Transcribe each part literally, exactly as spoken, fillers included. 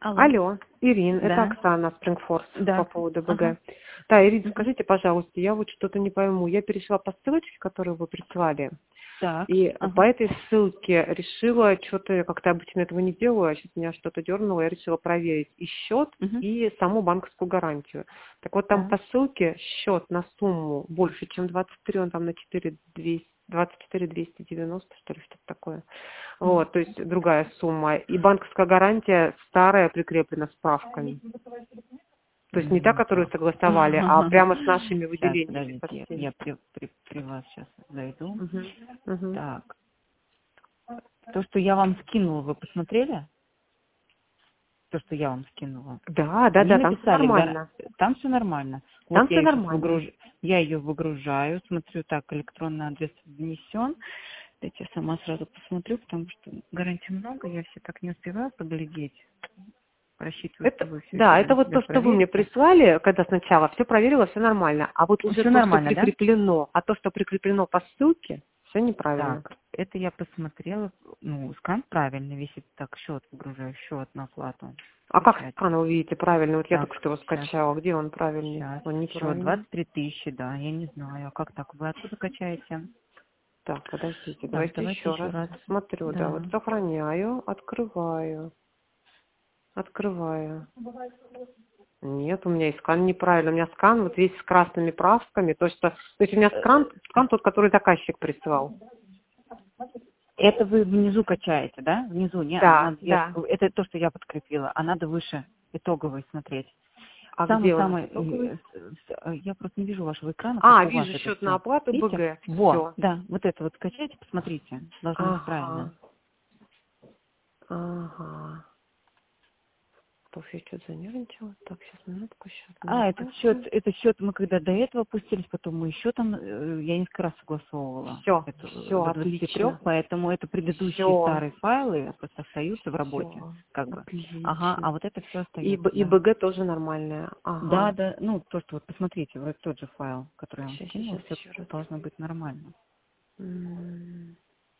Алло. Алло, Ирин, это Да. Оксана Спрингфорс Да. по поводу БГ. Ага. Да, Ирин, Мгм. скажите, пожалуйста, я вот что-то не пойму. Я перешла по ссылочке, которую вы прислали, Так. и по Ага. этой ссылке решила, что-то, я как-то обычно этого не делаю, а сейчас меня что-то дернуло, я решила проверить и счет, Мгм. и саму банковскую гарантию. Так вот, там Так. по ссылке счет на сумму больше, чем двадцать три, он там на четыре двести, двадцать четыре двести девяносто, что ли, что-то такое. Мгм. Вот, то есть другая сумма. И банковская гарантия старая прикреплена справками. То есть не та, М, которую Так. согласовали, а прямо с нашими Сейчас, выделениями со подождите, всеми. я при, при, при вас сейчас зайду. Мгм. Мгм. Так. То, что я вам скинула, вы посмотрели? То, что я вам скинула. Да, да, Они да, там все написали, гар- нормально. там все нормально. Вот Там я все ее сейчас нормально. выгруж... я ее выгружаю, смотрю, так, электронный адрес внесен. Дайте я сама сразу посмотрю, потому что гарантий много, я все так не успеваю поглядеть. Рассчитываю, что Это, вы все это да, это для вот себя то, что вы мне проверите. прислали, когда сначала все проверила, все нормально. А вот уже Все то, что нормально, да? прикреплено, а то, что прикреплено по ссылке, все неправильно. Так, это я посмотрела, ну, скан правильно висит, так, счет выгружаю, счет на оплату. А как Печать. скан вы видите правильно? Вот я Так, только что его сейчас, скачала. Где он правильный? сейчас, Он счет неправильный. двадцать три тысячи, да, я не знаю, а как так, вы откуда качаете? Так, подождите, Так, давайте давайте еще еще раз раз, смотрю. Да, вот да. сохраняю, открываю, открываю. Нет, у меня и скан неправильно. У меня скан вот весь с красными правками. То, что, то есть у меня скан, скан тот, который заказчик прислал. Это вы внизу качаете, да? Внизу, не, Да, надо вверх. да. Это то, что я подкрепила, а надо выше итоговый смотреть. А где у нас Самый-самый, итоговый? э, с- э, я просто не вижу вашего экрана, как А, у вас вижу это счет на все. оплату Видите? БГ. Во, Все. да, вот это вот скачайте, посмотрите, должно быть правильно. Ага. Ага. Тут я что-то занервничала. Так, сейчас минутку, счет на А, этот счет, оплату. этот счет мы когда до этого опустились, потом мы еще там, э, я несколько раз согласовывала Все, это все, э, до двадцати трёх, отлично. поэтому это предыдущие Все, старые файлы просто остаются в работе, все, как бы. Ага, а отлично. вот это все И, остается, Б- и да. БГ тоже нормальная. Да, Ага. да, ну то, что вот посмотрите, вот тот же файл, который я вам Сейчас, скинула, сейчас, все еще раз. должно быть нормально. М,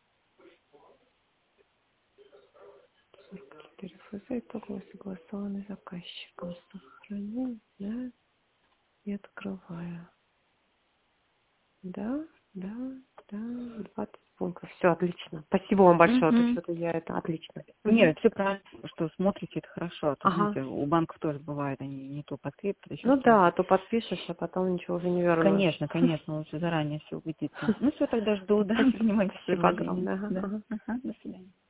четыре ФЗ, итогово согласованный заказчиком. Сохранить, да, и открываю. Да, да, да, двадцать пунктов. Все, отлично. Спасибо вам большое, а то Угу. что-то я это отлично. Мгм. Нет, все правильно, что смотрите, это хорошо. А то, Ага. знаете, у банков тоже бывает, они не то подкрепят, еще Ну да, а что-нибудь. то подпишешь, а потом ничего уже не вернешь. Конечно, конечно, лучше заранее все убедиться. Ну все, тогда жду, да, Спасибо, принимайте свое спасибо владение. огромное. Ага, Да. ага. Ага, до свидания.